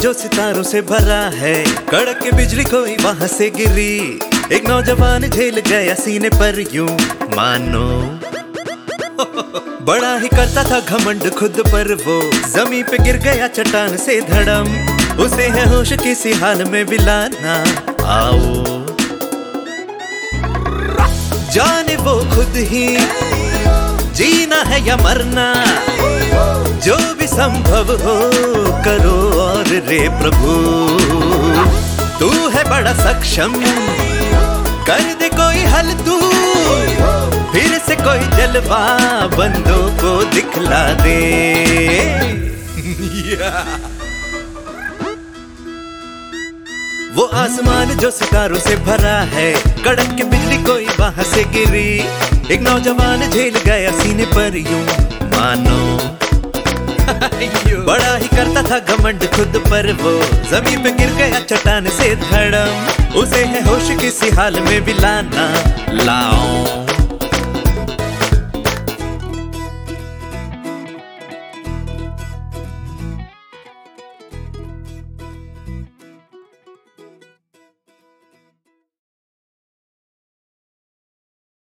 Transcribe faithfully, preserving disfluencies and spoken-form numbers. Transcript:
जो सितारों से भरा है, कड़क के बिजली कोई वहां से गिरी। एक नौजवान झेल गया सीने पर यूं मानो बड़ा ही करता था घमंड खुद पर वो, जमीन पे गिर गया चट्टान से धड़म। उसे है होश किसी हाल में बिलाना, आओ जाने वो खुद ही जीना है या मरना। जो भी संभव हो करो और रे प्रभु, तू है बड़ा सक्षम, कर दे कोई हल तू। फिर से कोई जलवा बंदों को दिखला दे। वो आसमान जो सितारों से भरा है, कड़क के बिजली कोई वहां से गिरी। एक नौजवान झेल गया सीने पर यूं मानो बड़ा ही करता था घमंड खुद पर वो, जमीन पे गिर गया चट्टान से धड़म। उसे है होश किसी हाल में बिलाना, लाओ